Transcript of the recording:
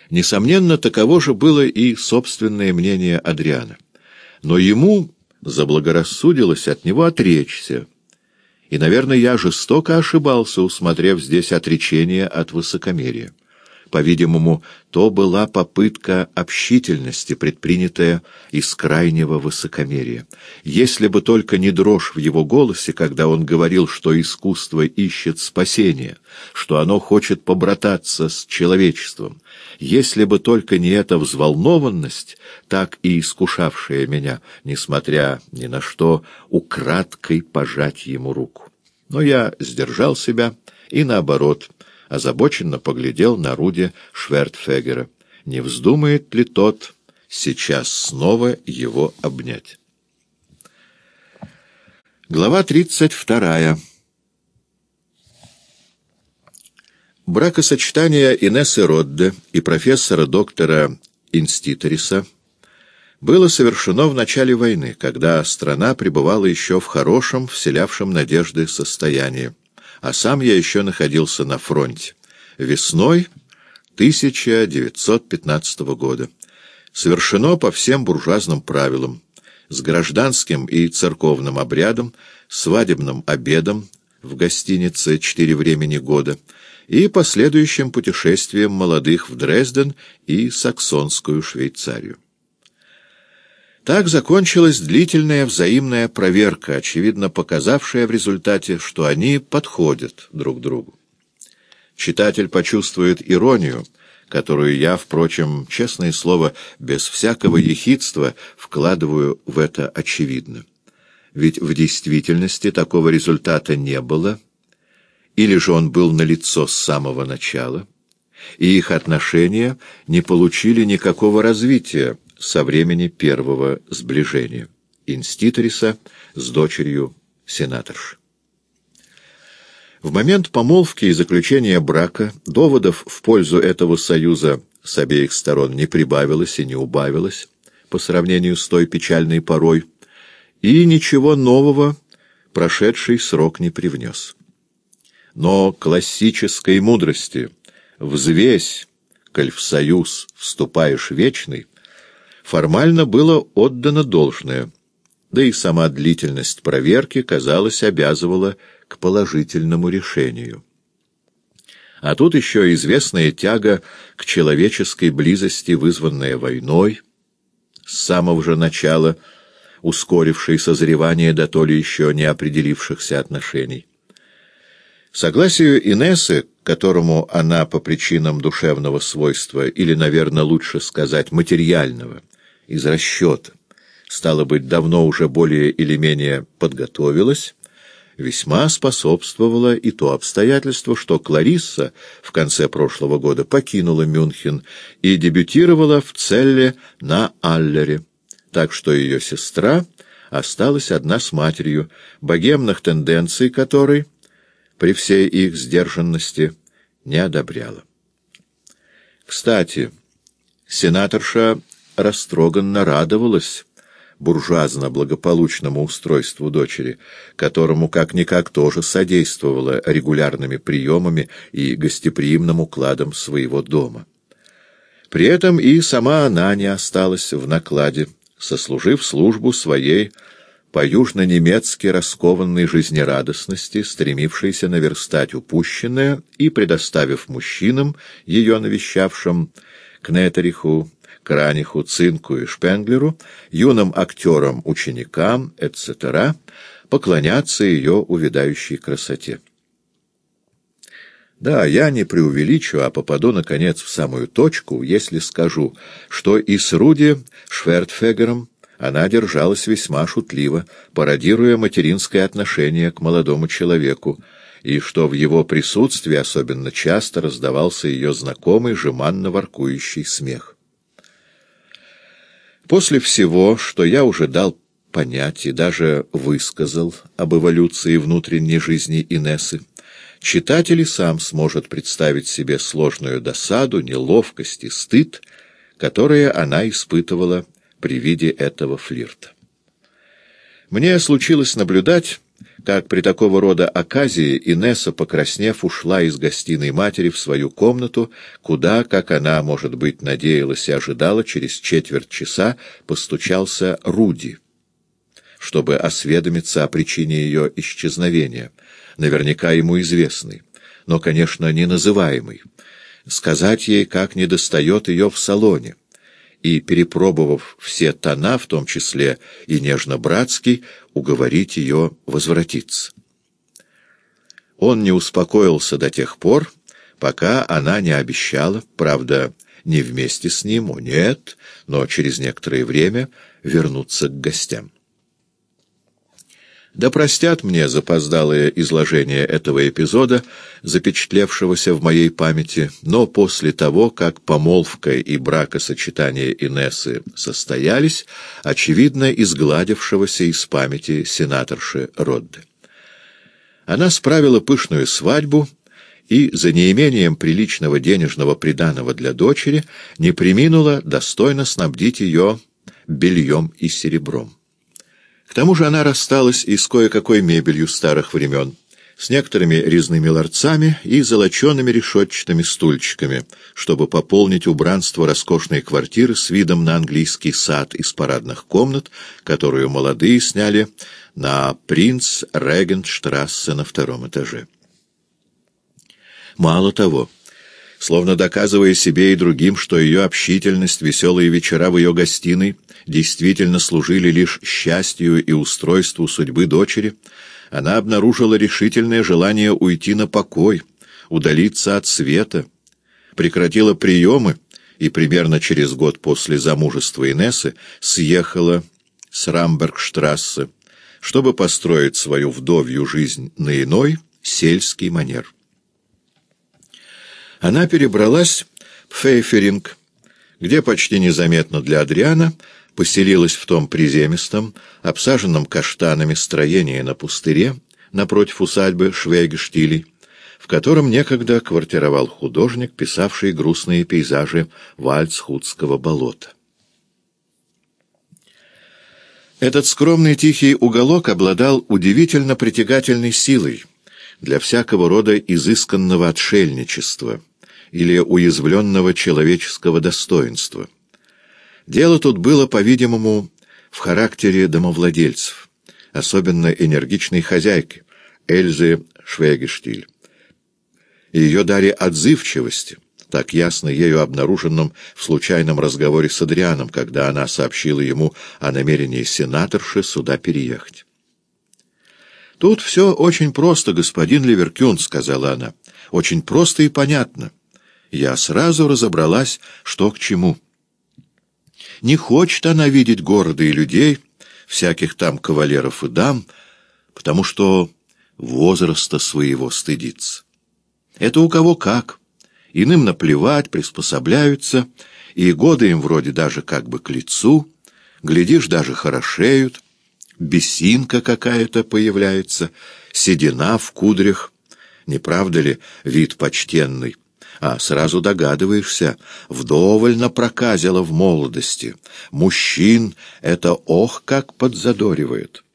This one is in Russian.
Несомненно, таково же было и собственное мнение Адриана. Но ему заблагорассудилось от него отречься. И, наверное, я жестоко ошибался, усмотрев здесь отречение от высокомерия. По-видимому, то была попытка общительности, предпринятая из крайнего высокомерия. Если бы только не дрожь в его голосе, когда он говорил, что искусство ищет спасения, что оно хочет побрататься с человечеством, если бы только не эта взволнованность, так и искушавшая меня, несмотря ни на что, украдкой пожать ему руку. Но я сдержал себя и, наоборот, озабоченно поглядел на Руди Швертфегера. Не вздумает ли тот сейчас снова его обнять? Глава 32. Бракосочетание Инессы Родде и профессора-доктора Инститориса было совершено в начале войны, когда страна пребывала еще в хорошем, вселявшем надежды состоянии, а сам я еще находился на фронте. Весной 1915 года. Совершено по всем буржуазным правилам, с гражданским и церковным обрядом, свадебным обедом в гостинице «4 времени года» и последующим путешествием молодых в Дрезден и Саксонскую Швейцарию. Так закончилась длительная взаимная проверка, очевидно показавшая в результате, что они подходят друг другу. Читатель почувствует иронию, которую я, впрочем, честное слово, без всякого ехидства вкладываю в это очевидно. Ведь в действительности такого результата не было, или же он был налицо с самого начала, и их отношения не получили никакого развития со времени первого сближения Инститориса с дочерью сенаторши. В момент помолвки и заключения брака доводов в пользу этого союза с обеих сторон не прибавилось и не убавилось по сравнению с той печальной порой, и ничего нового прошедший срок не привнес. Но классической мудрости «взвесь, коль в союз вступаешь вечный» формально было отдано должное, да и сама длительность проверки, казалось, обязывала к положительному решению. А тут еще известная тяга к человеческой близости, вызванная войной, с самого же начала ускорившей созревание до то ли еще не определившихся отношений. Согласию Инессы, которому она по причинам душевного свойства, или, наверное, лучше сказать, материального, из расчета, стало быть, давно уже более или менее подготовилась, весьма способствовало и то обстоятельство, что Кларисса в конце прошлого года покинула Мюнхен и дебютировала в Целле на Аллере, так что ее сестра осталась одна с матерью, богемных тенденций которой, при всей их сдержанности, не одобряла. Кстати, сенаторша растроганно радовалась буржуазно-благополучному устройству дочери, которому как-никак тоже содействовала регулярными приемами и гостеприимным укладом своего дома. При этом и сама она не осталась в накладе, сослужив службу своей по-южно-немецки раскованной жизнерадостности, стремившейся наверстать упущенное и предоставив мужчинам, ее навещавшим, Кнетериху, Краниху, Цинку и Шпенглеру, юным актерам-ученикам, etc., поклоняться ее увядающей красоте. Да, я не преувеличу, а попаду, наконец, в самую точку, если скажу, что и с Руди Швертфегером она держалась весьма шутливо, пародируя материнское отношение к молодому человеку, и что в его присутствии особенно часто раздавался ее знакомый жеманно воркующий смех. После всего, что я уже дал понять и даже высказал об эволюции внутренней жизни Инессы, читатель и сам сможет представить себе сложную досаду, неловкость и стыд, которые она испытывала при виде этого флирта. Мне случилось наблюдать, как при такого рода оказии Инесса, покраснев, ушла из гостиной матери в свою комнату, куда, как она, может быть, надеялась и ожидала, через четверть часа постучался Руди, чтобы осведомиться о причине ее исчезновения, наверняка ему известной, но, конечно, не называемой, сказать ей, как недостает ее в салоне, и, перепробовав все тона, в том числе и нежно-братский, уговорить ее возвратиться. Он не успокоился до тех пор, пока она не обещала, правда, не вместе с ним, о нет, но через некоторое время вернуться к гостям. Да простят мне запоздалое изложение этого эпизода, запечатлевшегося в моей памяти, но после того, как помолвка и бракосочетание Инессы состоялись, очевидно изгладившегося из памяти сенаторши Родде. Она справила пышную свадьбу и, за неимением приличного денежного приданого для дочери, не преминула достойно снабдить ее бельем и серебром. К тому же она рассталась и с кое-какой мебелью старых времен, с некоторыми резными ларцами и золочеными решетчатыми стульчиками, чтобы пополнить убранство роскошной квартиры с видом на английский сад из парадных комнат, которую молодые сняли на Принц-Регентштрассе на 2-м этаже. Мало того, словно доказывая себе и другим, что ее общительность, веселые вечера в ее гостиной действительно служили лишь счастью и устройству судьбы дочери, она обнаружила решительное желание уйти на покой, удалиться от света, прекратила приемы и примерно через год после замужества Инессы съехала с Рамбергштрассе, чтобы построить свою вдовью жизнь на иной, сельский манер. Она перебралась в Пфейферинг, где почти незаметно для Адриана поселилась в том приземистом, обсаженном каштанами строении на пустыре, напротив усадьбы Швейгштилей, в котором некогда квартировал художник, писавший грустные пейзажи Вальцхутского болота. Этот скромный тихий уголок обладал удивительно притягательной силой для всякого рода изысканного отшельничества или уязвленного человеческого достоинства. Дело тут было, по-видимому, в характере домовладельцев, особенно энергичной хозяйки Эльзы Швейгштиль, и ее даре отзывчивости, так ясно ею обнаруженном в случайном разговоре с Адрианом, когда она сообщила ему о намерении сенаторши сюда переехать. «Тут все очень просто, господин Ливеркюн», — сказала она, — «очень просто и понятно. Я сразу разобралась, что к чему. Не хочет она видеть города и людей, всяких там кавалеров и дам, потому что возраста своего стыдится. Это у кого как. Иным наплевать, приспособляются, и годы им вроде даже как бы к лицу, глядишь, даже хорошеют, бесинка какая-то появляется, седина в кудрях, не правда ли, вид почтенный? А сразу догадываешься, вдоволь напроказила в молодости. Мужчин это ох как подзадоривает.